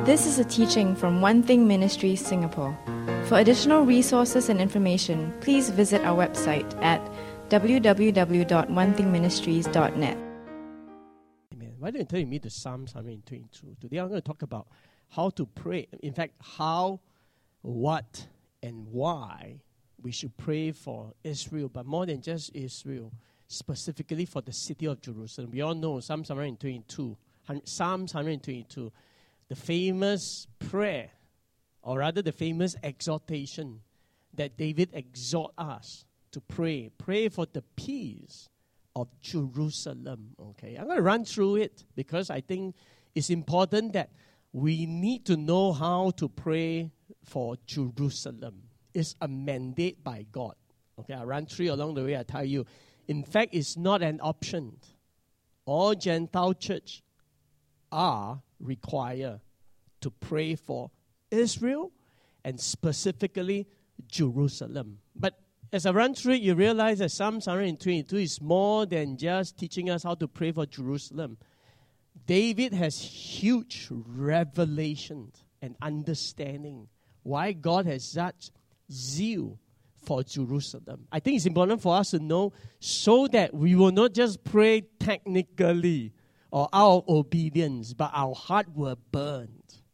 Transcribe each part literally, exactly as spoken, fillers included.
This is a teaching from One Thing Ministries, Singapore. For additional resources and information, please visit our website at w w w dot one thing ministries dot net. Amen. Why don't you turn me to Psalms one twenty-two? Today I'm going to talk about how to pray. In fact, how, what, and why we should pray for Israel, but more than just Israel, specifically for the city of Jerusalem. We all know Psalms one twenty-two, Psalms one twenty-two, the famous prayer, or rather the famous exhortation that David exhorts us to pray. Pray for the peace of Jerusalem. Okay, I'm going to run through it because I think it's important that we need to know how to pray for Jerusalem. It's a mandate by God. Okay, I'll run through along the way. I tell you, in fact, it's not an option. All Gentile church are required to pray for Israel and specifically Jerusalem. But as I run through it, you realize that Psalms one twenty-two is more than just teaching us how to pray for Jerusalem. David has huge revelation and understanding why God has such zeal for Jerusalem. I think it's important for us to know so that we will not just pray technically or out of obedience, but our heart will burn.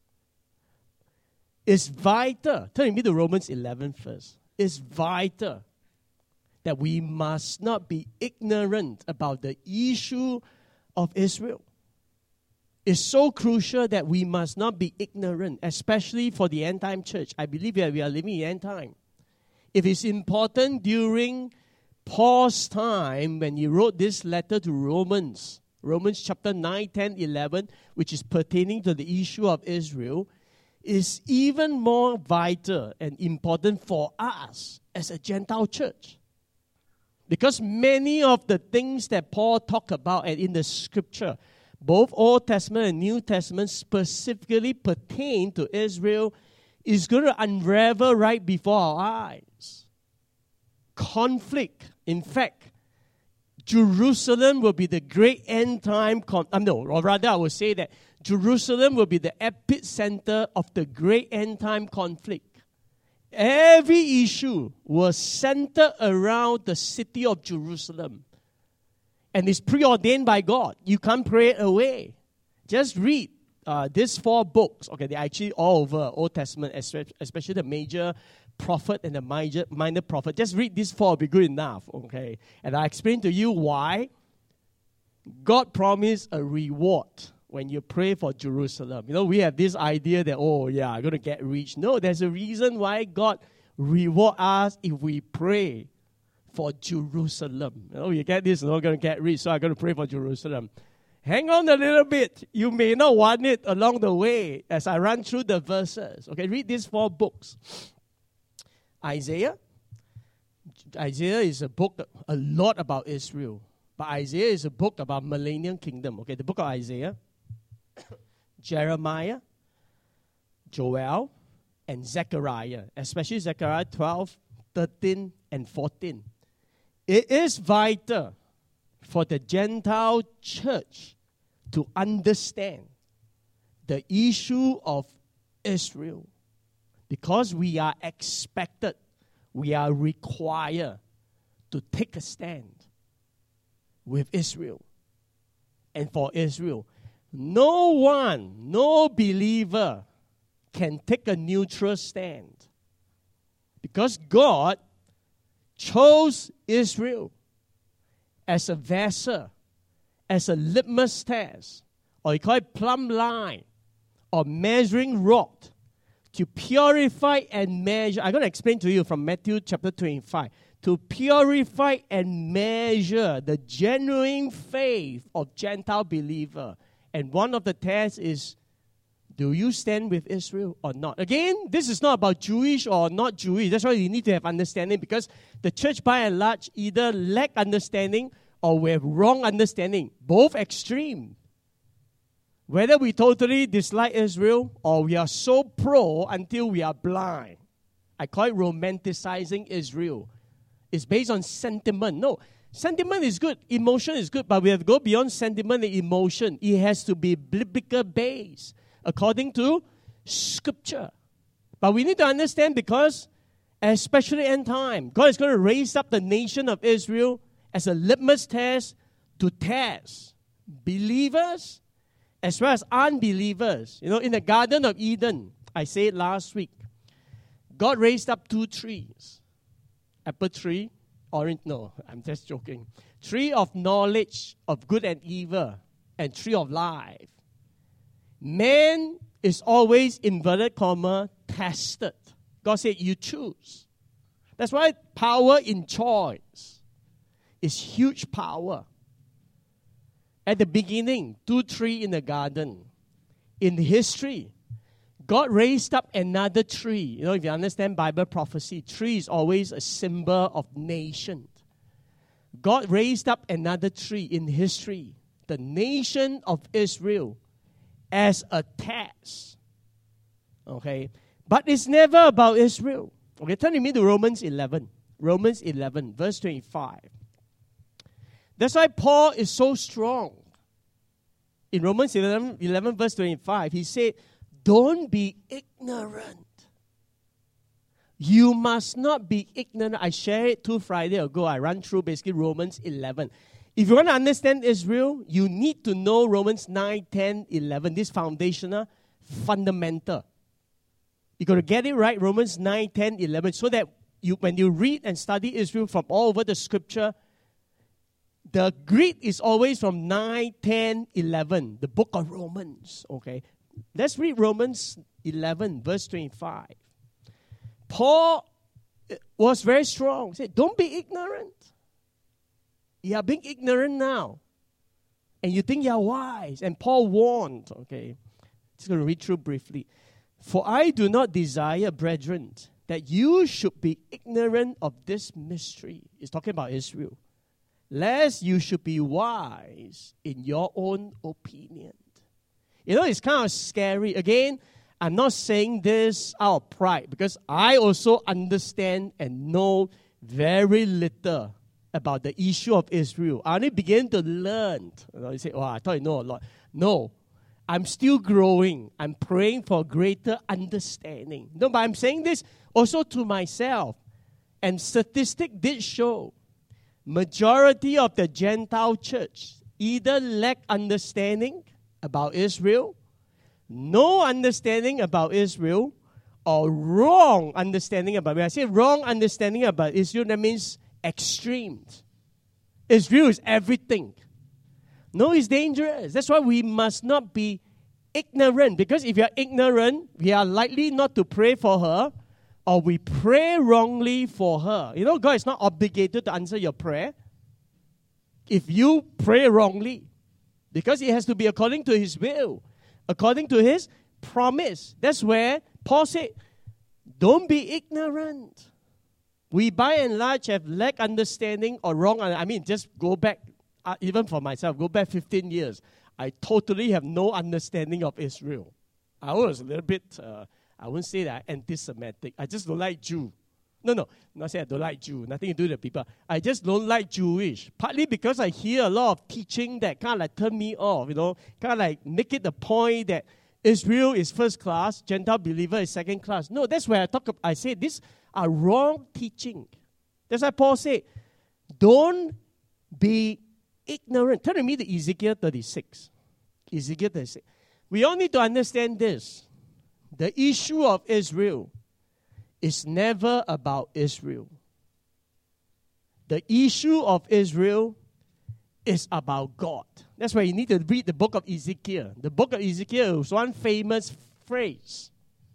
It's vital. Turn me to Romans eleven first. It's vital that we must not be ignorant about the issue of Israel. It's so crucial that we must not be ignorant, especially for the end-time church. I believe that we are living in end time. If it's important during Paul's time when he wrote this letter to Romans, Romans chapter nine, ten, eleven, which is pertaining to the issue of Israel, is even more vital and important for us as a Gentile church. Because many of the things that Paul talked about and in the scripture, both Old Testament and New Testament specifically pertain to Israel, is going to unravel right before our eyes. Conflict. In fact, Jerusalem will be the great end time, con- um, no, or rather I will say that Jerusalem will be the epicenter of the great end time conflict. Every issue will center around the city of Jerusalem. And it's preordained by God. You can't pray it away. Just read uh, these four books. Okay, they're actually all over Old Testament, especially the major prophet and the minor, minor prophet. Just read these four, will be good enough. Okay, and I explain to you why God promised a reward when you pray for Jerusalem. You know, we have this idea that, oh yeah, I'm going to get rich. No, there's a reason why God reward us if we pray for Jerusalem. You know, you get this, you're not going to get rich, so I'm going to pray for Jerusalem. Hang on a little bit. You may not want it along the way as I run through the verses. Okay, read these four books. Isaiah. Isaiah is a book, a lot about Israel. But Isaiah is a book about millennium kingdom. Okay, the book of Isaiah, Jeremiah, Joel, and Zechariah. Especially Zechariah twelve, thirteen, and fourteen. It is vital for the Gentile church to understand the issue of Israel. Because we are expected, we are required to take a stand with Israel and for Israel. No one, no believer can take a neutral stand. Because God chose Israel as a vessel, as a litmus test, or you call it plumb line, or measuring rod, to purify and measure. I'm going to explain to you from Matthew chapter twenty-five. To purify and measure the genuine faith of Gentile believer. And one of the tests is, do you stand with Israel or not? Again, this is not about Jewish or not Jewish. That's why you need to have understanding, because the church by and large either lack understanding or we have wrong understanding. Both extreme. Whether we totally dislike Israel or we are so pro until we are blind. I call it romanticizing Israel. It's based on sentiment. No, sentiment is good. Emotion is good. But we have to go beyond sentiment and emotion. It has to be biblical based. According to Scripture. But we need to understand because, especially end time, God is going to raise up the nation of Israel as a litmus test to test believers as well as unbelievers. You know, in the Garden of Eden, I said last week, God raised up two trees. Apple tree, orange, no, I'm just joking. Tree of knowledge of good and evil, and tree of life. Man is always, inverted comma, tested. God said, you choose. That's why power in choice is huge power. At the beginning, two trees in the garden. In history, God raised up another tree. You know, if you understand Bible prophecy, tree is always a symbol of nation. God raised up another tree in history, the nation of Israel, as a test. Okay? But it's never about Israel. Okay, turn with me to Romans eleven. Romans eleven, verse twenty-five. That's why Paul is so strong. In Romans eleven, eleven verse twenty-five, he said, don't be ignorant. You must not be ignorant. I shared it two Friday ago. I ran through basically Romans eleven. If you want to understand Israel, you need to know Romans nine, ten, eleven. This foundational, fundamental. You got to get it right, Romans nine, ten, eleven, so that you, when you read and study Israel from all over the scripture, the Greek is always from nine, ten, eleven, the book of Romans. Okay, let's read Romans eleven, verse twenty-five. Paul was very strong. He said, don't be ignorant. You are being ignorant now. And you think you are wise. And Paul warned, okay, just going to read through briefly. For I do not desire, brethren, that you should be ignorant of this mystery. He's talking about Israel. Lest you should be wise in your own opinion. You know, it's kind of scary. Again, I'm not saying this out of pride because I also understand and know very little about the issue of Israel. I only began to learn. You know, you say, oh, I thought you know a lot. No, I'm still growing. I'm praying for greater understanding. No, but I'm saying this also to myself. And statistics did show majority of the Gentile church either lack understanding about Israel, no understanding about Israel, or wrong understanding about it. When I say wrong understanding about Israel, that means extremes. Israel is everything. No, it's dangerous. That's why we must not be ignorant. Because if you are ignorant, we are likely not to pray for her, or we pray wrongly for her. You know, God is not obligated to answer your prayer if you pray wrongly. Because it has to be according to His will, according to His promise. That's where Paul said, don't be ignorant. We by and large have lack understanding or wrong. I mean, just go back, uh, even for myself, go back fifteen years. I totally have no understanding of Israel. I was a little bit, uh, I wouldn't say that anti-Semitic. I just don't like Jew. No, no, not say I don't like Jew. Nothing to do with the people. I just don't like Jewish. Partly because I hear a lot of teaching that kind of like turn me off, you know, kind of like make it the point that Israel is first class, Gentile believer is second class. No, that's where I talk. I say these are wrong teaching. That's why Paul said, don't be ignorant. Turn to me to Ezekiel thirty-six. Ezekiel thirty-six. We all need to understand this. The issue of Israel is never about Israel. The issue of Israel is about God. That's why you need to read the book of Ezekiel. The book of Ezekiel is one famous phrase.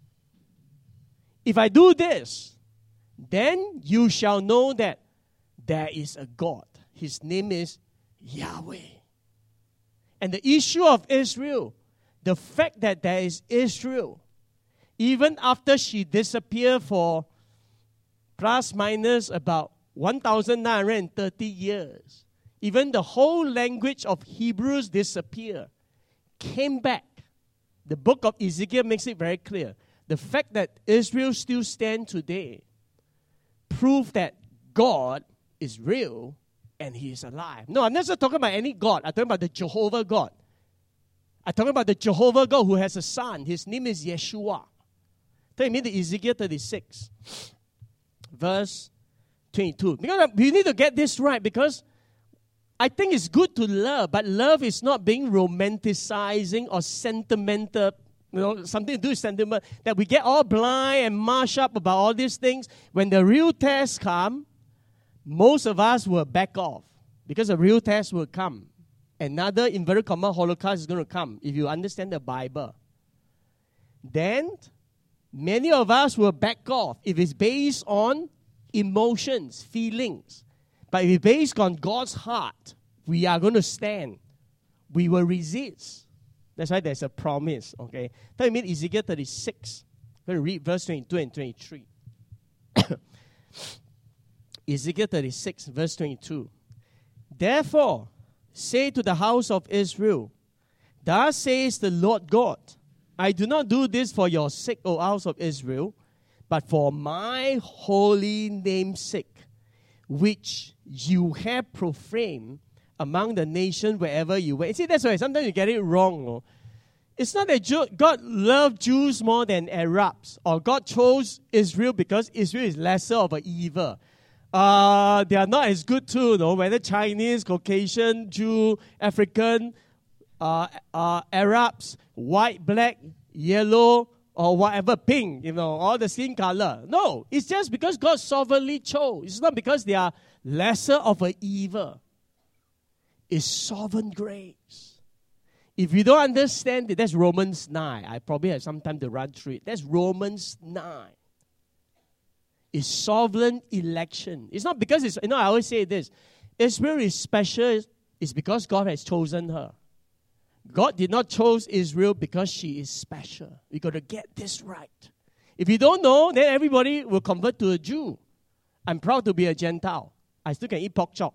If I do this, then you shall know that there is a God. His name is Yahweh. And the issue of Israel, the fact that there is Israel, even after she disappeared for plus minus about one thousand nine hundred thirty years, even the whole language of Hebrews disappeared, came back. The book of Ezekiel makes it very clear. The fact that Israel still stands today proves that God is real and He is alive. No, I'm not just talking about any God. I'm talking about the Jehovah God. I'm talking about the Jehovah God who has a son. His name is Yeshua. Take me to Ezekiel thirty-six, verse twenty-two. Because we need to get this right, because I think it's good to love, but love is not being romanticizing or sentimental, you know, something to do with sentiment, that we get all blind and mash up about all these things. When the real tests come, most of us will back off, because the real test will come. Another inverted comma Holocaust is going to come if you understand the Bible. Then many of us will back off if it's based on emotions, feelings. But if it's based on God's heart, we are going to stand. We will resist. That's why there's a promise. Okay, tell me Ezekiel thirty-six. I'm going to read verse twenty-two and twenty-three. Ezekiel thirty-six, verse twenty-two. Therefore, say to the house of Israel, thus says the Lord God, I do not do this for your sake, O house of Israel, but for my holy name's sake, which you have profaned among the nations wherever you went. See, that's why sometimes you get it wrong. No? It's not that Jew, God loved Jews more than Arabs, or God chose Israel because Israel is lesser of an evil. Uh, they are not as good too, no? Whether Chinese, Caucasian, Jew, African, uh, uh, Arabs, white, black, yellow, or whatever, pink, you know, all the skin color. No, it's just because God sovereignly chose. It's not because they are lesser of an evil. It's sovereign grace. If you don't understand it, that's Romans nine. I probably have some time to run through it. That's Romans nine. It's sovereign election. It's not because it's, you know, I always say this. Israel is special. It's because God has chosen her. God did not choose Israel because she is special. We got to get this right. If you don't know, then everybody will convert to a Jew. I'm proud to be a Gentile. I still can eat pork chop.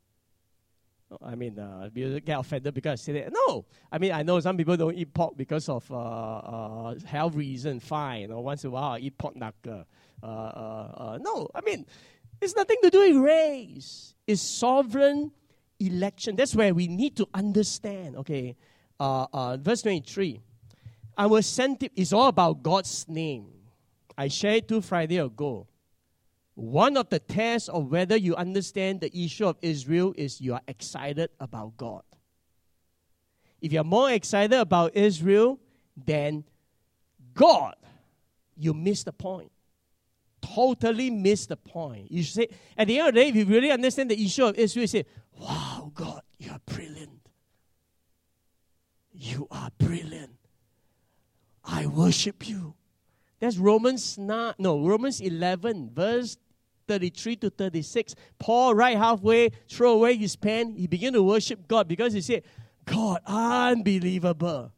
I mean, uh, you get offended because I say that. No. I mean, I know some people don't eat pork because of uh, uh, health reason. Fine. You know, once in a while, I eat pork knuckle. Uh, uh, uh, no. I mean, it's nothing to do with race. It's sovereign election. That's where we need to understand. Okay. Uh, uh, verse twenty-three. I was sent it. It's all about God's name. I shared two Friday ago. One of the tests of whether you understand the issue of Israel is you are excited about God. If you're more excited about Israel than God, you miss the point. Totally miss the point. You should say, at the end of the day, if you really understand the issue of Israel, you say, wow, God, you are brilliant. You are brilliant. I worship you. That's Romans nine, no, Romans eleven, verse thirty-three to thirty-six. Paul, right halfway, throw away his pen. He began to worship God because he said, God, unbelievable.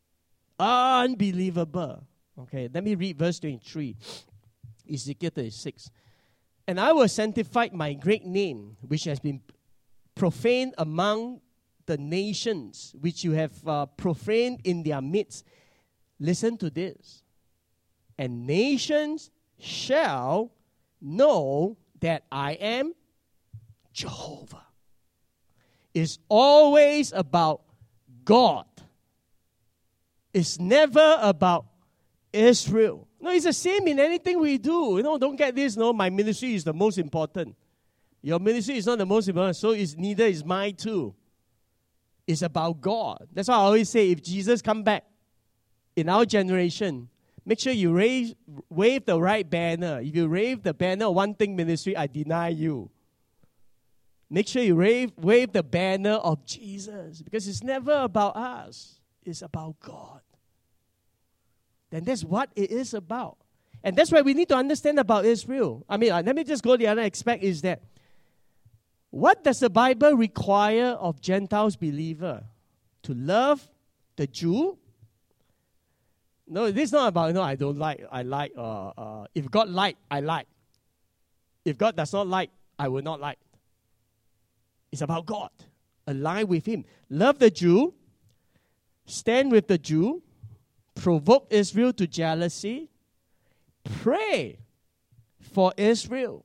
Unbelievable. Okay, let me read verse twenty-three. Ezekiel thirty-six. And I will sanctify my great name, which has been profaned among the nations, which you have uh, profaned in their midst. Listen to this. And nations shall know that I am Jehovah. It's always about God. It's never about Israel. No, it's the same in anything we do. You know, don't get this, no, my ministry is the most important. Your ministry is not the most important, so it's neither is mine too. It's about God. That's why I always say, if Jesus come back in our generation, make sure you raise, wave the right banner. If you wave the banner of One Thing Ministry, I deny you. Make sure you wave, wave the banner of Jesus, because it's never about us. It's about God. Then that's what it is about. And that's why we need to understand about Israel. I mean, uh, let me just go the other aspect is that, what does the Bible require of Gentiles believer? To love the Jew? No, this is not about, no, I don't like, I like, uh, uh, if God like, I like. If God does not like, I will not like. It's about God. Align with Him. Love the Jew. Stand with the Jew. Provoke Israel to jealousy. Pray for Israel.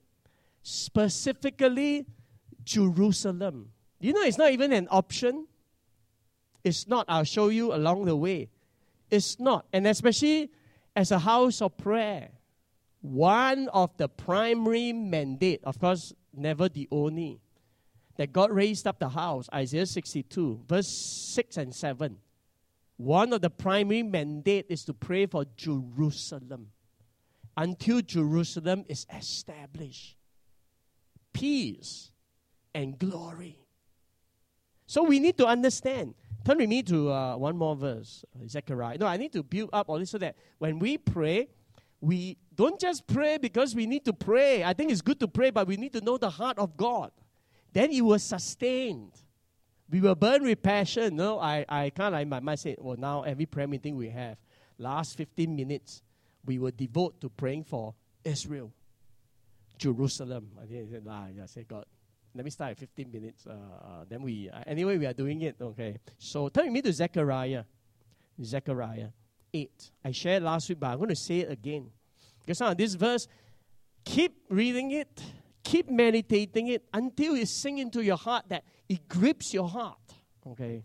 Specifically, Jerusalem. You know, it's not even an option. It's not. I'll show you along the way. It's not. And especially as a house of prayer, one of the primary mandate, of course, never the only, that God raised up the house, Isaiah sixty-two, verse six and seven. One of the primary mandate is to pray for Jerusalem until Jerusalem is established. Peace and glory. So we need to understand. Turn with me to uh, one more verse, Zechariah. No, I need to build up all this so that when we pray, we don't just pray because we need to pray. I think it's good to pray, but we need to know the heart of God. Then it was sustained. We will burn with passion. No, I, I can't like my mind say, well, now every prayer meeting we have, last fifteen minutes, we will devote to praying for Israel, Jerusalem. I said, ah, I said, God, let me start at fifteen minutes. Uh, uh, then we, uh, anyway, we are doing it. Okay. So turn with me to Zechariah. Zechariah eight. I shared last week, but I'm going to say it again. Because on this verse, keep reading it, keep meditating it until it sinks into your heart, that it grips your heart. Okay.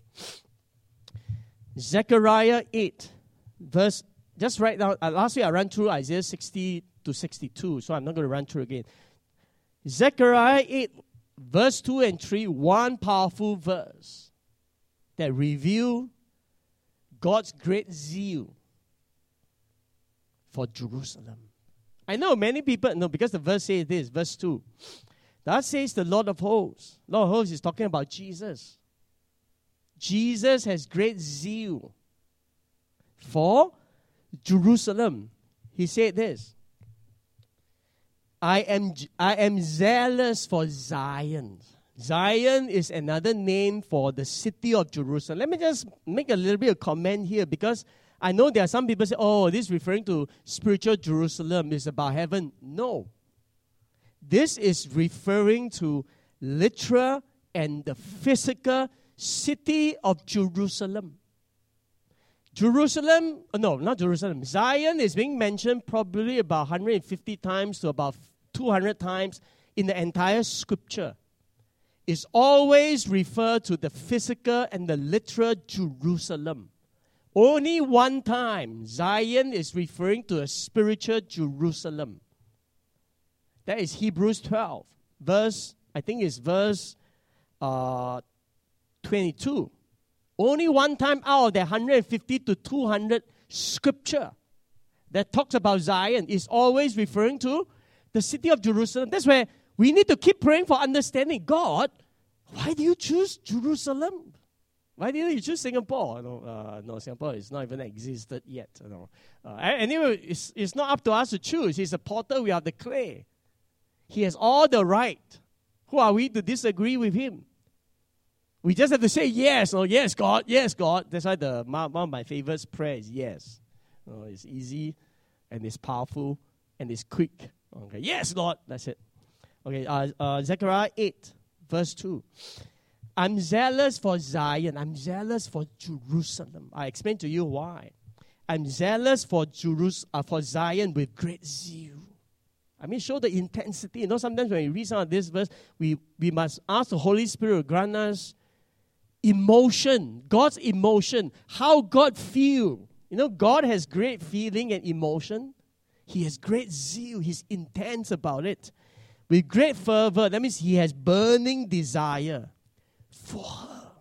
Zechariah eight, verse, just right now, uh, last week I ran through Isaiah sixty to sixty-two, so I'm not going to run through again. Zechariah eight, verse two and three, one powerful verse that reveal God's great zeal for Jerusalem. I know many people, no, because the verse says this, verse two. That says the Lord of hosts. Lord of hosts is talking about Jesus. Jesus has great zeal for Jerusalem. He said this. I am, I am zealous for Zion. Zion is another name for the city of Jerusalem. Let me just make a little bit of comment here, because I know there are some people say, oh, this is referring to spiritual Jerusalem. It's about heaven. No. This is referring to literal and the physical city of Jerusalem. Jerusalem, no, not Jerusalem. Zion is being mentioned probably about one hundred fifty times to about two hundred times in the entire scripture. It's always referred to the physical and the literal Jerusalem. Only one time, Zion is referring to a spiritual Jerusalem. That is Hebrews twelve, verse, I think it's verse uh, twenty-two. Only one time out of the one hundred fifty to two hundred scripture that talks about Zion is always referring to the city of Jerusalem. That's where we need to keep praying for understanding. God, why do you choose Jerusalem? Why didn't you choose Singapore? No, uh, no, Singapore is not even existed yet. You know. uh, anyway, it's, it's not up to us to choose. He's a potter, we are the clay. He has all the right. Who are we to disagree with him? We just have to say yes. Oh, yes, God. Yes, God. That's why the one of my favorite prayers is yes. Oh, it's easy, and it's powerful, and it's quick. Okay. Yes, Lord. That's it. Okay. Uh, uh, Zechariah eight, verse two. I'm zealous for Zion. I'm zealous for Jerusalem. I explain to you why. I'm zealous for Jerus- uh, for Zion with great zeal. I mean, show the intensity. You know, sometimes when we read some of this verse, we, we must ask the Holy Spirit to grant us emotion, God's emotion, how God feels. You know, God has great feeling and emotion. He has great zeal. He's intense about it. With great fervor, that means he has burning desire for her.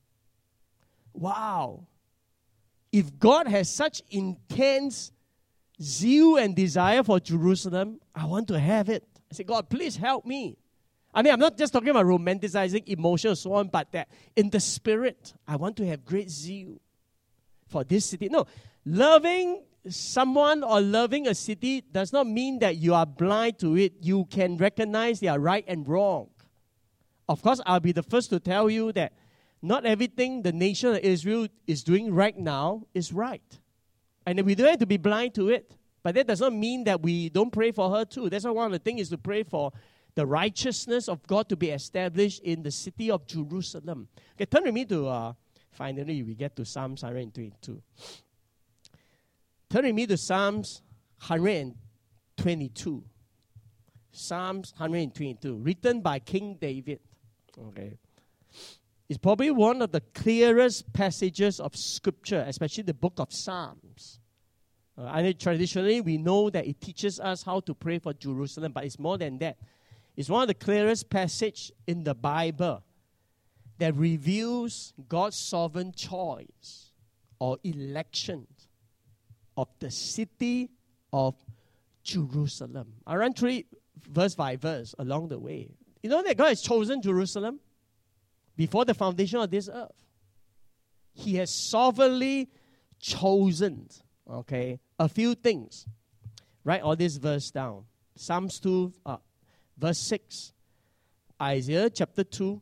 Wow. If God has such intense zeal and desire for Jerusalem, I want to have it. I say, God, please help me. I mean, I'm not just talking about romanticizing emotion and so on, but that in the spirit, I want to have great zeal for this city. No, loving someone or loving a city does not mean that you are blind to it. You can recognize they are right and wrong. Of course, I'll be the first to tell you that not everything the nation of Israel is doing right now is right. And we don't have to be blind to it. But that does not mean that we don't pray for her too. That's why one of the things is to pray for the righteousness of God to be established in the city of Jerusalem. Okay, turn with me to, uh, finally we get to Psalms one hundred twenty-two. Turn with me to Psalms one hundred twenty-two. Psalms one hundred twenty-two, written by King David. Okay. It's probably one of the clearest passages of Scripture, especially the book of Psalms. Uh, and traditionally, we know that it teaches us how to pray for Jerusalem, but it's more than that. It's one of the clearest passages in the Bible that reveals God's sovereign choice or election of the city of Jerusalem. I run through it verse by verse along the way. You know that God has chosen Jerusalem before the foundation of this earth. He has sovereignly chosen, okay, a few things. Write all this verse down. Psalms two, uh, verse six. Isaiah chapter two,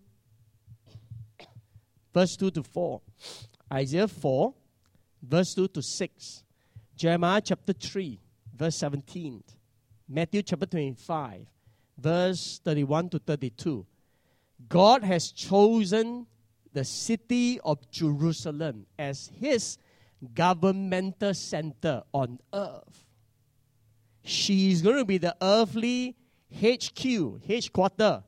verse two to four. Isaiah four, verse two to six. Jeremiah chapter three, verse seventeen. Matthew chapter twenty-five, verse thirty-one to thirty-two. God has chosen the city of Jerusalem as his governmental center on earth. She is going to be the earthly H Q, headquarter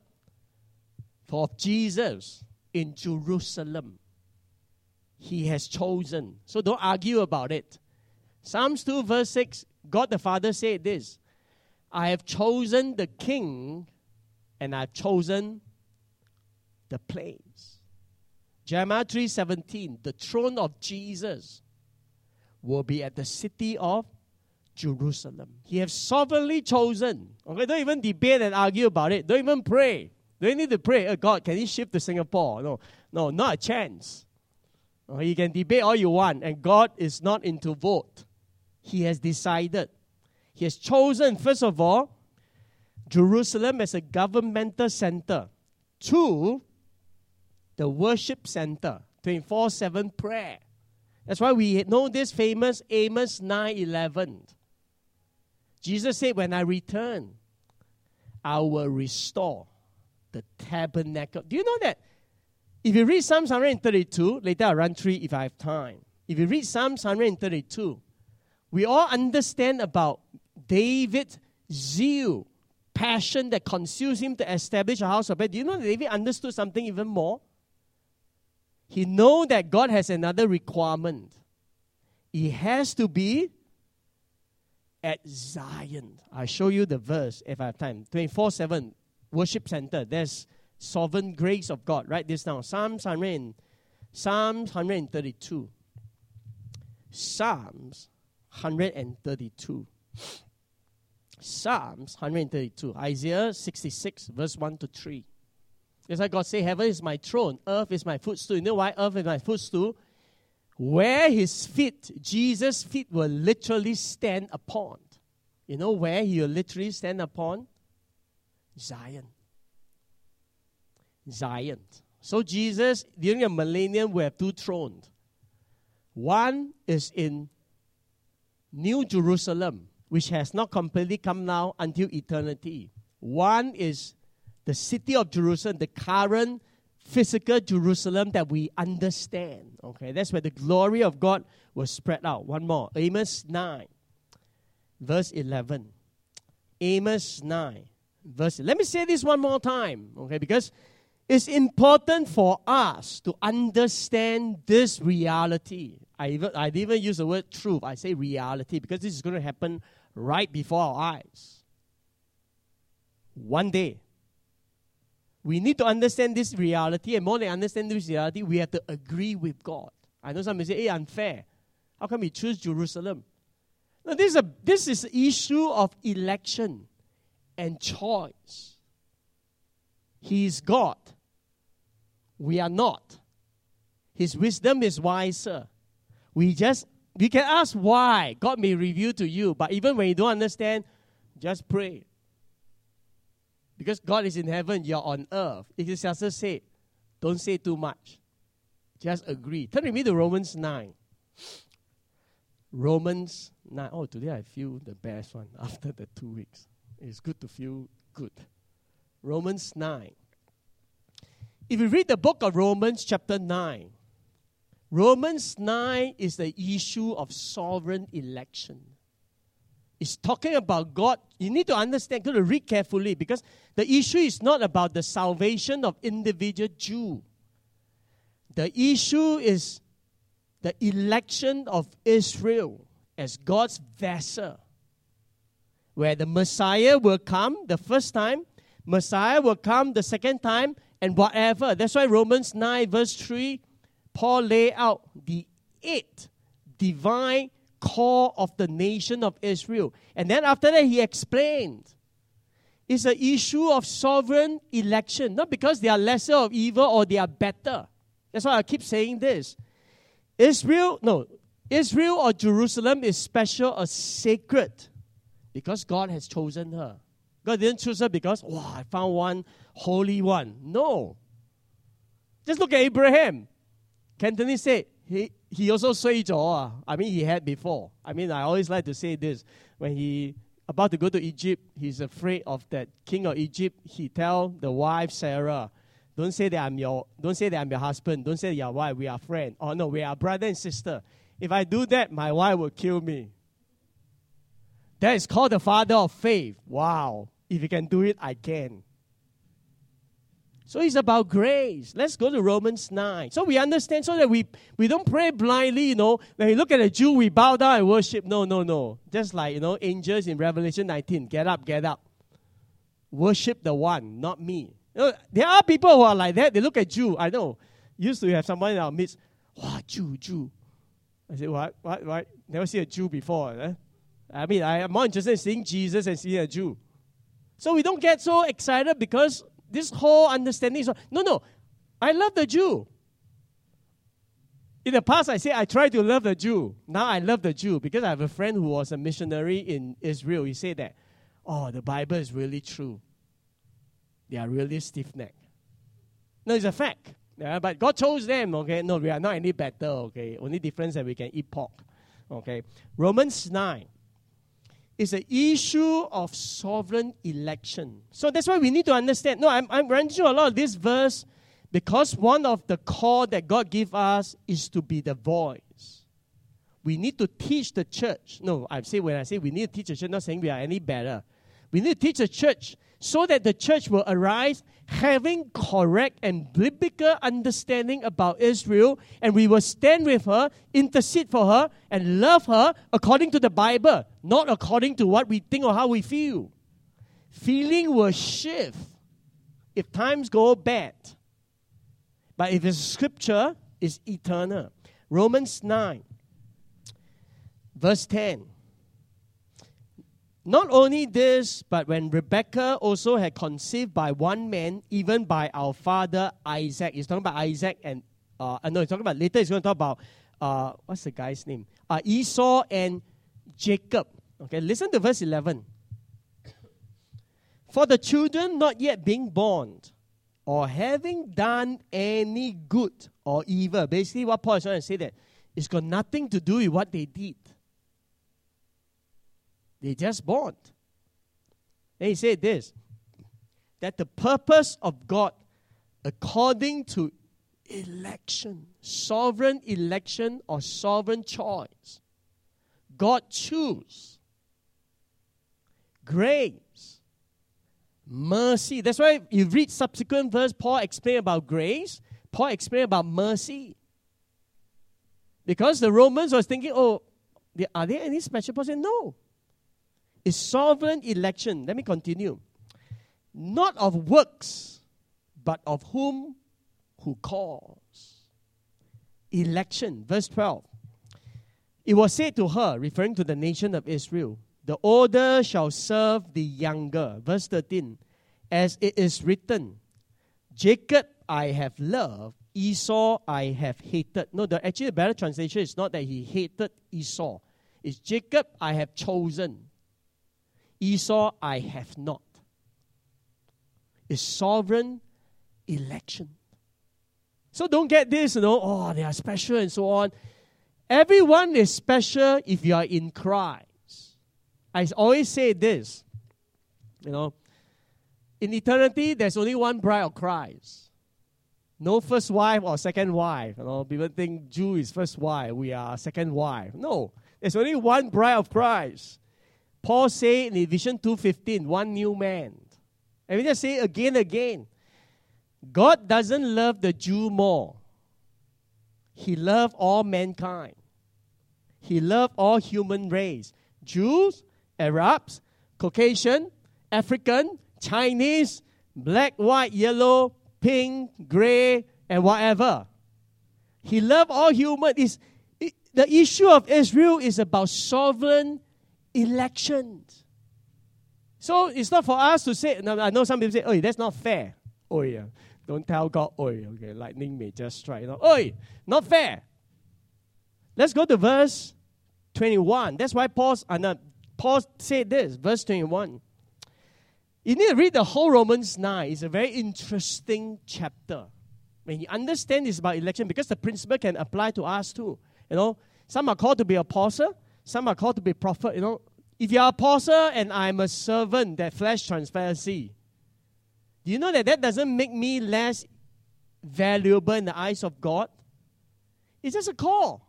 for Jesus in Jerusalem. He has chosen. So don't argue about it. Psalms two verse six, God the Father said this, I have chosen the king and I have chosen the place. Jeremiah three seventeen, the throne of Jesus will be at the city of Jerusalem. He has sovereignly chosen. Okay, don't even debate and argue about it. Don't even pray. Don't need to pray, oh God, can he shift to Singapore? No, no, not a chance. Okay, you can debate all you want, and God is not into vote. He has decided. He has chosen, first of all, Jerusalem as a governmental center. Two, the worship center, twenty-four seven prayer. That's why we know this famous Amos nine eleven. Jesus said, when I return, I will restore the tabernacle. Do you know that? If you read Psalms one thirty-two, later I'll run through if I have time. If you read Psalms one thirty-two, we all understand about David's zeal, passion that consumes him to establish a house of prayer. Do you know that David understood something even more? He knows that God has another requirement. He has to be at Zion. I'll show you the verse if I have time. twenty-four seven, worship center. There's sovereign grace of God. Write this down. Psalms one hundred, Psalms one thirty-two. Psalms one thirty-two. Psalms one thirty-two. Isaiah sixty-six, verse one to three. That's why God said, heaven is my throne, earth is my footstool. You know why earth is my footstool? Where his feet, Jesus' feet will literally stand upon. You know where he will literally stand upon? Zion. Zion. So Jesus, during a millennium, will have two thrones. One is in New Jerusalem, which has not completely come now until eternity. One is the city of Jerusalem, the current physical Jerusalem that we understand. Okay, that's where the glory of God was spread out. One more. Amos nine, verse eleven. Amos nine, verse eleven. Let me say this one more time, okay, because it's important for us to understand this reality. I even, I didn't even use the word truth. I say reality because this is going to happen right before our eyes. One day. We need to understand this reality, and more than understand this reality, we have to agree with God. I know some may say, hey, unfair. How come we choose Jerusalem? No, this is a this is an issue of election and choice. He is God. We are not. His wisdom is wiser. We just, we can ask why. God may reveal to you, but even when you don't understand, just pray. Because God is in heaven, you're on earth. Ecclesiastes said, don't say too much. Just agree. Turn with me to Romans nine. Romans nine. Oh, today I feel the best one after the two weeks. It's good to feel good. Romans nine. If you read the book of Romans chapter nine, Romans nine is the issue of sovereign election. It's talking about God. You need to understand, got to read carefully, because the issue is not about the salvation of individual Jew. The issue is the election of Israel as God's vessel, where the Messiah will come the first time, Messiah will come the second time, and whatever. That's why Romans nine verse three, Paul lay out the eight divine call of the nation of Israel. And then after that, he explained it's an issue of sovereign election, not because they are lesser of evil or they are better. That's why I keep saying this. Israel, no, Israel or Jerusalem is special or sacred because God has chosen her. God didn't choose her because, wow, I found one holy one. No. Just look at Abraham. Cantonese said, he, he also sway jaw. I mean, he had before. I mean, I always like to say this. When he about to go to Egypt, he's afraid of that king of Egypt. He tell the wife, Sarah, don't say that I'm your, don't say that I'm your husband. Don't say that you're wife. We are friends. Oh, no, we are brother and sister. If I do that, my wife will kill me. That is called the father of faith. Wow. If you can do it, I can. So it's about grace. Let's go to Romans nine. So we understand so that we, we don't pray blindly, you know. When we look at a Jew, we bow down and worship. No, no, no. Just like, you know, angels in Revelation nineteen. Get up, get up. Worship the one, not me. You know, there are people who are like that. They look at Jew. I know. Used to have someone in our midst. Wow, Jew, Jew. I said, what, what, what? Never see a Jew before. Eh? I mean, I am more interested in seeing Jesus and seeing a Jew. So we don't get so excited because this whole understanding is, no, no, I love the Jew. In the past, I said I tried to love the Jew. Now I love the Jew because I have a friend who was a missionary in Israel. He said that, oh, the Bible is really true. They are really stiff-necked. No, it's a fact. Yeah, but God chose them, okay? No, we are not any better, okay? Only difference that we can eat pork, okay? Romans nine. It's an issue of sovereign election. So that's why we need to understand. No, I'm, I'm running through a lot of this verse because one of the call that God gives us is to be the voice. We need to teach the church. No, I say when I say we need to teach the church, not saying we are any better. We need to teach the church so that the church will arise having correct and biblical understanding about Israel, and we will stand with her, intercede for her, and love her according to the Bible, not according to what we think or how we feel. Feeling will shift if times go bad. But if it's scripture, it's eternal. Romans nine, verse ten. Not only this, but when Rebekah also had conceived by one man, even by our father Isaac. He's talking about Isaac and, uh, no, he's talking about, later he's going to talk about, uh, what's the guy's name? Uh, Esau and Jacob. Okay, listen to verse eleven. For the children not yet being born, or having done any good or evil. Basically what Paul is trying to say that it's got nothing to do with what they did. They just born. And he said this, that the purpose of God, according to election, sovereign election or sovereign choice, God choose grace, mercy. That's why you read subsequent verse, Paul explained about grace, Paul explained about mercy. Because the Romans was thinking, oh, are there any special person? No. It's sovereign election. Let me continue. Not of works, but of whom who calls. Election, verse twelve. It was said to her, referring to the nation of Israel, the older shall serve the younger. Verse thirteen. As it is written, Jacob I have loved, Esau I have hated. No, the actually the better translation is not that he hated Esau. It's Jacob I have chosen. Esau I have not. It's sovereign election. So don't get this, you know, oh, they are special and so on. Everyone is special if you are in Christ. I always say this, you know, in eternity, there's only one bride of Christ. No first wife or second wife. You know, people think Jew is first wife, we are second wife. No, there's only one bride of Christ. Paul said in Ephesians two fifteen, one new man. And we just say again and again, God doesn't love the Jew more. He loved all mankind. He loved all human race. Jews, Arabs, Caucasian, African, Chinese, black, white, yellow, pink, gray, and whatever. He loved all human. It's, it, the issue of Israel is about sovereign elections. So it's not for us to say, no, I know some people say, oh, that's not fair. Oh, yeah. Don't tell God, oh, okay, lightning may just strike. You know, oh, not fair. Let's go to verse twenty-one. That's why Paul's, uh, no, Paul said this, verse twenty-one. You need to read the whole Romans nine. It's a very interesting chapter. When you understand it's about election, because the principle can apply to us too. You know, some are called to be apostle, some are called to be prophet. You know, if you are apostle and I'm a servant, that flesh transparency. Do you know that that doesn't make me less valuable in the eyes of God? It's just a call.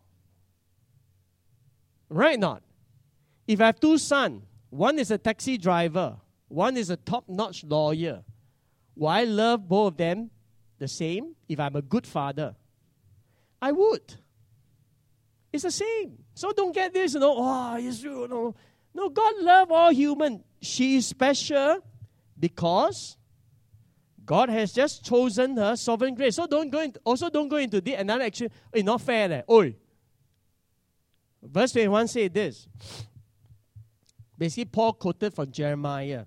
Right or not? If I have two sons, one is a taxi driver, one is a top-notch lawyer, will I love both of them the same if I'm a good father? I would. It's the same. So don't get this, you know, oh, Israel, no. No, God loves all human. She is special because God has just chosen her sovereign grace. So don't go into, also don't go into the another action. It's not fair. Leh. Oi. Verse twenty-one says this. Basically, Paul quoted from Jeremiah.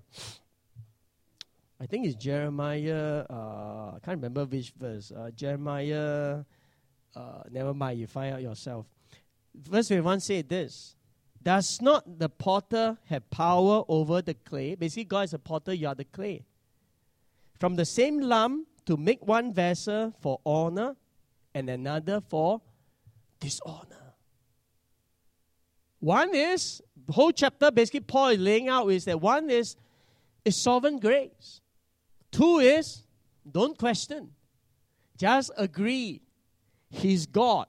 I think it's Jeremiah, uh, I can't remember which verse. Uh, Jeremiah, uh, never mind, you find out yourself. Verse twenty-one says this. Does not the potter have power over the clay? Basically, God is a potter, you are the clay. From the same lump to make one vessel for honor and another for dishonor. One is, the whole chapter basically Paul is laying out is that one is, is sovereign grace. Two is, don't question. Just agree. He's God.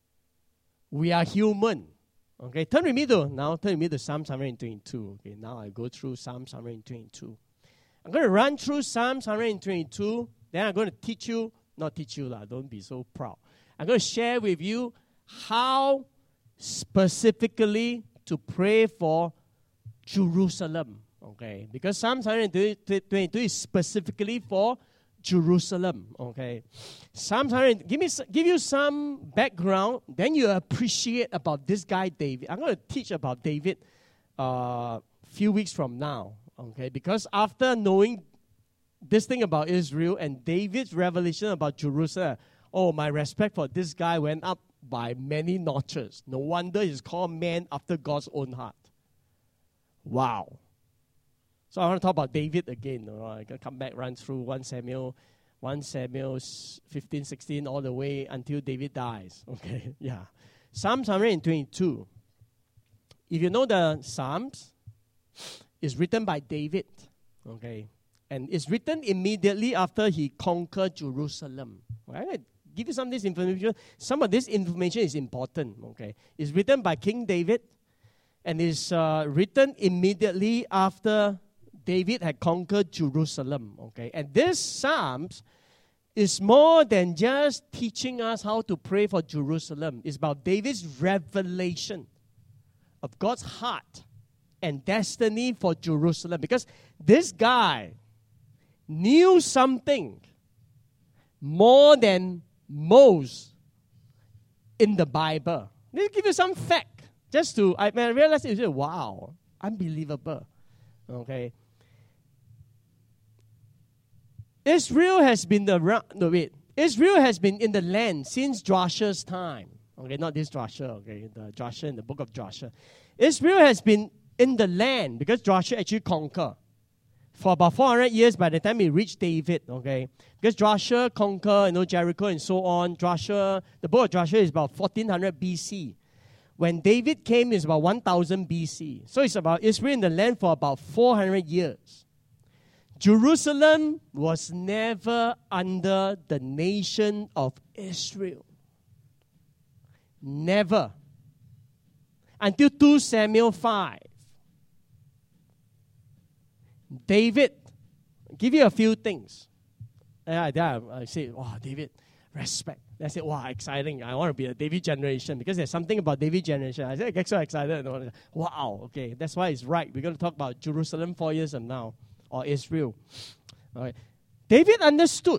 We are human. Okay, turn with me to, now turn with me to Psalm one twenty-two. Okay, now I go through Psalm one twenty-two. I'm going to run through Psalm one twenty-two. Then I'm going to teach you, not teach you, lah, don't be so proud. I'm going to share with you how specifically to pray for Jerusalem. Okay, because Psalm one twenty-two is specifically for Jerusalem. Okay, Psalm one, give me give you some background, then you appreciate about this guy David. I'm going to teach about David a uh, few weeks from now. Okay, because after knowing this thing about Israel and David's revelation about Jerusalem, oh, my respect for this guy went up by many notches. No wonder he's called man after God's own heart. Wow. So I want to talk about David again. You know, I can come back, run through First Samuel, First Samuel fifteen, sixteen, all the way until David dies. Okay, yeah. Psalm one twenty-two. If you know the Psalms, it's written by David. Okay, and it's written immediately after he conquered Jerusalem. Right? Give you some of this information. Some of this information is important. Okay, it's written by King David, and it's uh, written immediately after David had conquered Jerusalem. Okay, and this Psalms is more than just teaching us how to pray for Jerusalem. It's about David's revelation of God's heart and destiny for Jerusalem, because this guy knew something more than most in the Bible. Let me give you some fact, just to, I, when I realized it, wow, unbelievable. Okay. Israel has been the, no wait, Israel has been in the land since Joshua's time. Okay, not this Joshua, okay, the Joshua in the book of Joshua. Israel has been in the land because Joshua actually conquered for about four hundred years by the time he reached David, okay? Because Joshua conquered, you know, Jericho and so on. Joshua, the book of Joshua is about fourteen hundred B C. When David came, it's about one thousand B C. So it's about Israel in the land for about four hundred years. Jerusalem was never under the nation of Israel. Never. Until Second Samuel five. David, give you a few things. Yeah, yeah, I say, wow, David, respect. I said, wow, exciting. I want to be a David generation because there's something about David generation. I said, I get so excited. Wow, okay, that's why it's right. We're going to talk about Jerusalem four years from now, or Israel. All right. David understood.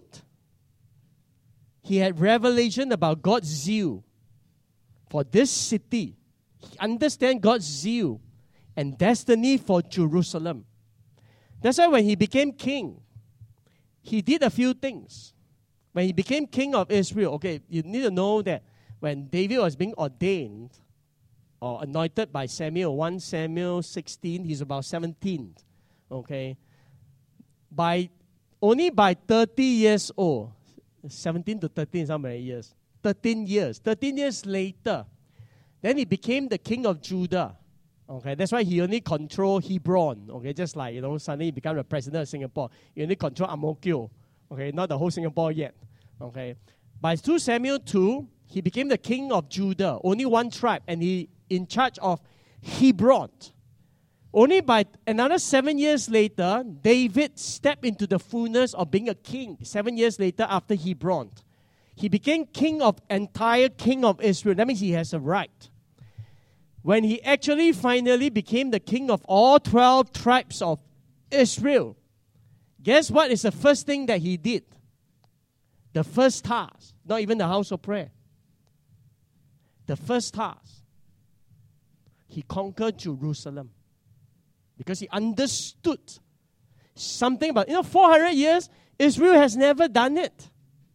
He had revelation about God's zeal for this city. He understand God's zeal and destiny for Jerusalem. That's why when he became king, he did a few things. When he became king of Israel, okay, you need to know that when David was being ordained or anointed by Samuel, First Samuel sixteen, he's about seventeen, okay? By only by thirty years old, seventeen to thirteen is how many years? thirteen years. thirteen years later, then he became the king of Judah. Okay, that's why he only controlled Hebron. Okay, just like, you know, suddenly he became the president of Singapore. He only controlled Ang Mo Kio. Okay, not the whole Singapore yet. Okay, by Second Samuel two, he became the king of Judah, only one tribe, and he in charge of Hebron. Only by another seven years later, David stepped into the fullness of being a king. Seven years later, after Hebron, he became king of entire king of Israel. That means he has a right. When he actually finally became the king of all twelve tribes of Israel, guess what is the first thing that he did? The first task, not even the house of prayer. The first task, he conquered Jerusalem. Because he understood something about, you know, four hundred years, Israel has never done it.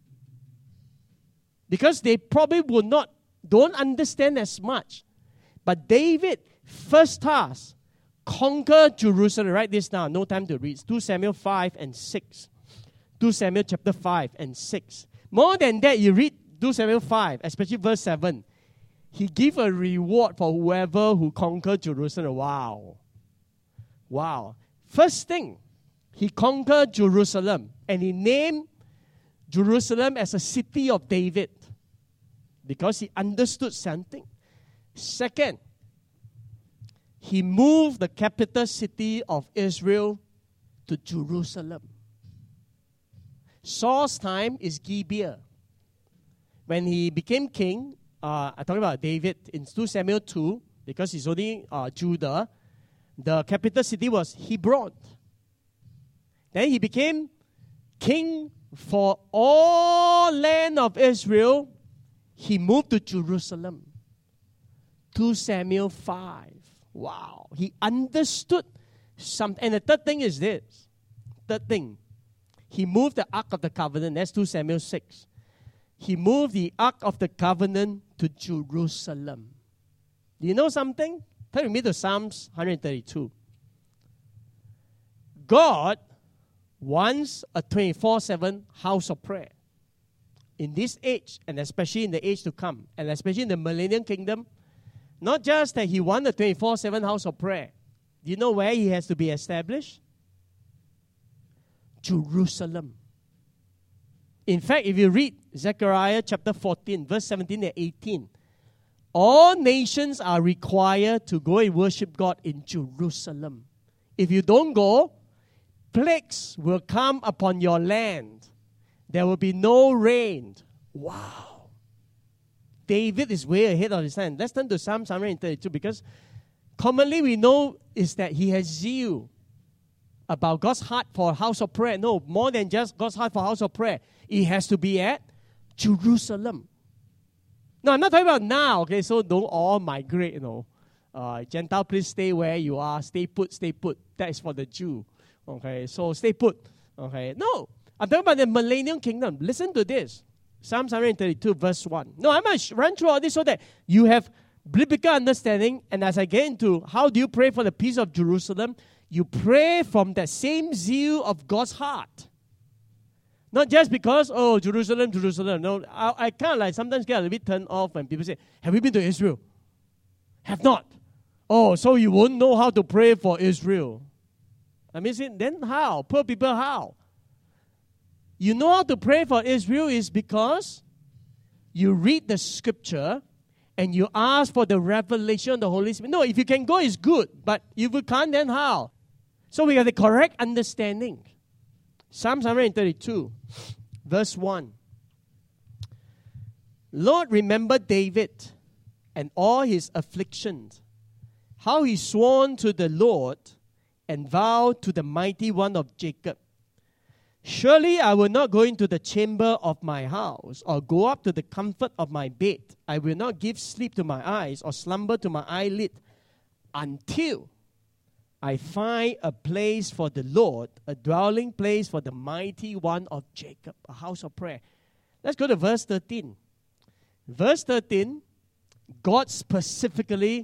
Because they probably would not, don't understand as much. But David, first task, conquer Jerusalem. Write this down. No time to read. Second Samuel five and six. Second Samuel chapter five and six. More than that, you read Second Samuel five, especially verse seven. He gave a reward for whoever who conquered Jerusalem. Wow. Wow. First thing, he conquered Jerusalem. And he named Jerusalem as a city of David. Because he understood something. Second, he moved the capital city of Israel to Jerusalem. Saul's time is Gibeah. When he became king, uh, I'm talking about David in Second Samuel two, because he's only uh, Judah, the capital city was Hebron. Then he became king for all land of Israel. He moved to Jerusalem. Second Samuel five. Wow. He understood something. And the third thing is this. Third thing. He moved the Ark of the Covenant. That's Second Samuel six. He moved the Ark of the Covenant to Jerusalem. Do you know something? Turn with me to Psalms one thirty-two. God wants a twenty-four seven house of prayer. In this age, and especially in the age to come, and especially in the millennium kingdom, not just that he wants a twenty-four seven house of prayer. Do you know where he has to be established? Jerusalem. In fact, if you read Zechariah chapter fourteen, verse seventeen and eighteen, all nations are required to go and worship God in Jerusalem. If you don't go, plagues will come upon your land. There will be no rain. Wow. David is way ahead of his time. Let's turn to Psalm one thirty-two, because commonly we know is that he has zeal about God's heart for house of prayer. No, more than just God's heart for house of prayer. It has to be at Jerusalem. No, I'm not talking about now, okay? So don't all migrate, you know. Uh, Gentile, please stay where you are. Stay put, stay put. That is for the Jew. Okay, so stay put. Okay, no. I'm talking about the millennium kingdom. Listen to this. Psalm one thirty-two, verse one. No, I'm going to run through all this so that you have biblical understanding. And as I get into how do you pray for the peace of Jerusalem, you pray from that same zeal of God's heart. Not just because, oh, Jerusalem, Jerusalem. No, I, I kind of like sometimes get a little bit turned off when people say, have you been to Israel? Have not. Oh, so you won't know how to pray for Israel. I mean, then how? Poor people, how? You know how to pray for Israel is because you read the scripture and you ask for the revelation of the Holy Spirit. No, if you can go, it's good. But if you can't, then how? So we have the correct understanding. Psalm one thirty-two, verse one. Lord, remember David and all his afflictions, how he sworn to the Lord and vowed to the mighty one of Jacob. Surely I will not go into the chamber of my house, or go up to the comfort of my bed. I will not give sleep to my eyes, or slumber to my eyelid, until I find a place for the Lord, a dwelling place for the mighty one of Jacob, a house of prayer. Let's go to verse thirteen. Verse thirteen, God specifically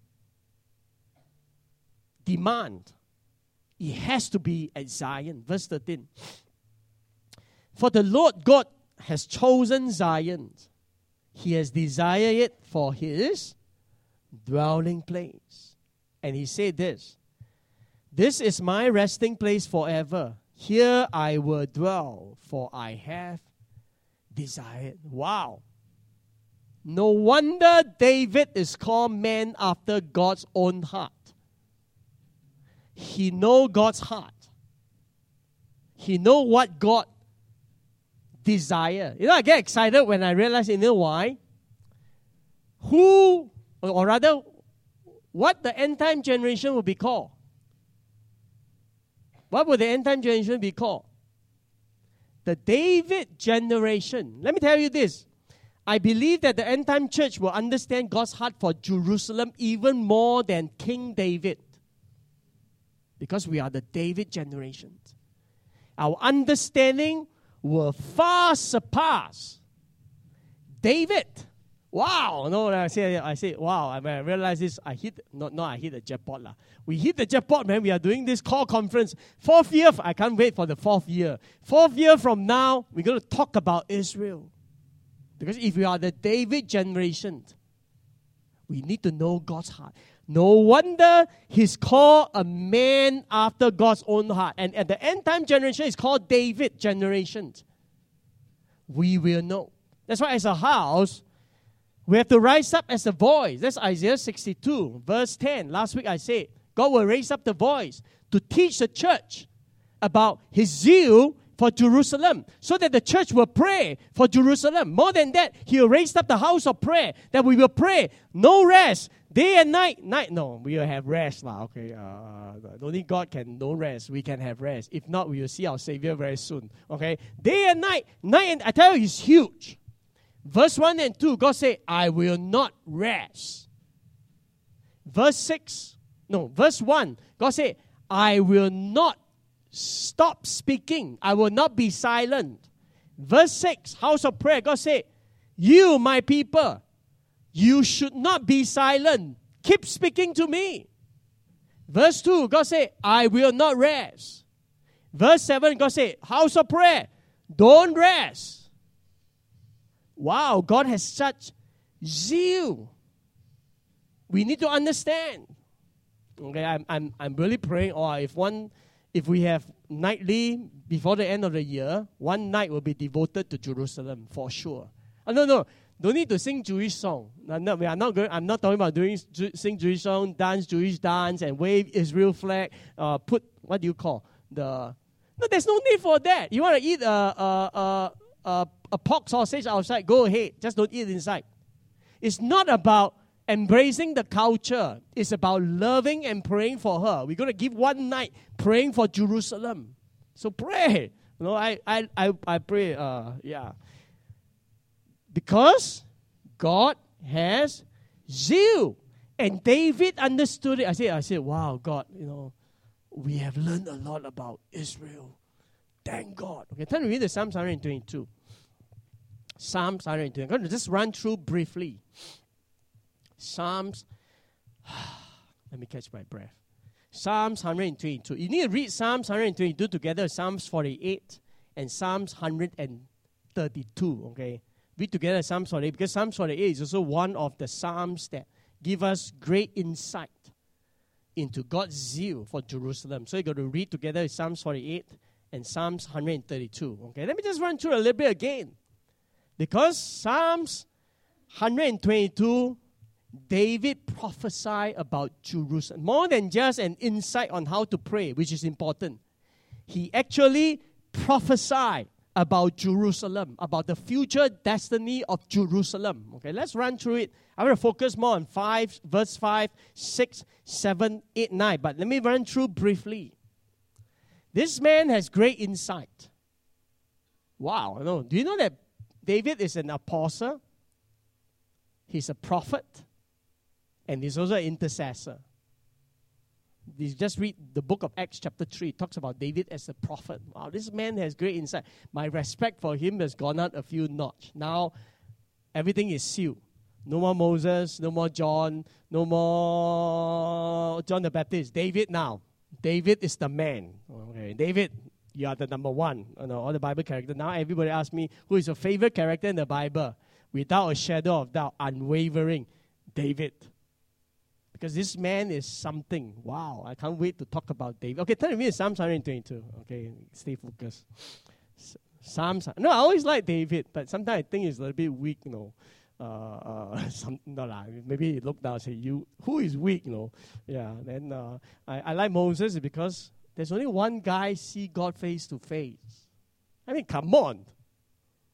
demand it has to be at Zion. Verse thirteen. For the Lord God has chosen Zion. He has desired it for his dwelling place. And he said this, this is my resting place forever. Here I will dwell, for I have desired. Wow. No wonder David is called man after God's own heart. He know God's heart. He know what God desire. You know, I get excited when I realize, you know why? Who, or rather, what the end time generation will be called? What will the end time generation be called? The David generation. Let me tell you this. I believe that the end time church will understand God's heart for Jerusalem even more than King David. Because we are the David generation. Our understanding will far surpass David. Wow. No, I say, I say, wow. I, I realize this. I hit, not, not I hit the jackpot. La. We hit the jackpot, man. We are doing this call conference. Fourth year, I can't wait for the fourth year. Fourth year from now, we're going to talk about Israel. Because if we are the David generation, we need to know God's heart. No wonder he's called a man after God's own heart. And at the end time generation, it's called David generation. We will know. That's why as a house, we have to rise up as a voice. That's Isaiah sixty-two, verse ten. Last week I said, God will raise up the voice to teach the church about his zeal for Jerusalem, so that the church will pray for Jerusalem. More than that, he will raise up the house of prayer, that we will pray, no rest, day and night. Night, no, we will have rest. Lah. Okay, uh, only God can no rest. We can have rest. If not, we will see our Savior very soon. Okay, day and night, night and I tell you, it's huge. Verse one and two, God said, I will not rest. Verse six, no, verse one, God said, I will not stop speaking. I will not be silent. Verse six, house of prayer, God said, you, my people, you should not be silent. Keep speaking to me. Verse two, God said, I will not rest. Verse seven, God said, house of prayer, don't rest. Wow, God has such zeal. We need to understand. Okay, I'm I'm I'm really praying. Or oh, if one, if we have nightly before the end of the year, one night will be devoted to Jerusalem for sure. Oh, no, no, don't need to sing Jewish song. No, no, we are not going. I'm not talking about doing sing Jewish song, dance Jewish dance, and wave Israel flag. Uh, put what do you call the? No, there's no need for that. You want to eat a a a a, a pork sausage outside? Go ahead. Just don't eat inside. It's not about embracing the culture. It's about loving and praying for her. We're going to give one night praying for Jerusalem. So pray. You know, I I I, I pray. Uh, yeah. Because God has zeal. And David understood it. I said, I said, wow, God, you know, we have learned a lot about Israel. Thank God. Okay, time to read the Psalms one twenty-two. Psalms one twenty-two. I'm going to just run through briefly. Psalms, let me catch my breath. Psalms one twenty-two. You need to read Psalms one twenty-two together, Psalms forty-eight and Psalms one thirty-two, okay? Read together Psalms forty-eight, because Psalms forty-eight is also one of the Psalms that give us great insight into God's zeal for Jerusalem. So you got to read together Psalms forty-eight and Psalms one thirty-two, okay? Let me just run through a little bit again. Because Psalms one twenty-two, David prophesied about Jerusalem. More than just an insight on how to pray, which is important. He actually prophesied about Jerusalem, about the future destiny of Jerusalem. Okay, let's run through it. I want to focus more on five, verse five, six, seven, eight, nine. But let me run through briefly. This man has great insight. Wow, no. Do you know that David is an apostle? He's a prophet. And he's also an intercessor. You just read the book of Acts chapter three. It talks about David as a prophet. Wow, this man has great insight. My respect for him has gone up a few notch. Now, everything is sealed. No more Moses, no more John, no more John the Baptist. David now. David is the man. Okay, David, you are the number one. You know, all the Bible characters. Now everybody asks me, who is your favorite character in the Bible? Without a shadow of doubt, unwavering, David. Because this man is something. Wow, I can't wait to talk about David. Okay, turn to me to Psalms one twenty-two. Okay, stay focused. Psalms. No, I always like David, but sometimes I think he's a little bit weak, you know. Uh, uh, some, no, lah, maybe you look down and say, you, who is weak, you know? Yeah, then uh, I, I like Moses because there's only one guy see God face to face. I mean, come on.